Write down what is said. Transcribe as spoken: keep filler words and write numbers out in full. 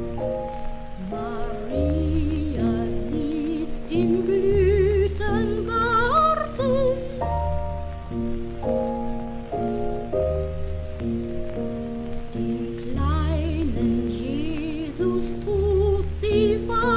Maria sitzt im Blütengarten, den kleinen Jesus tut sie weinen.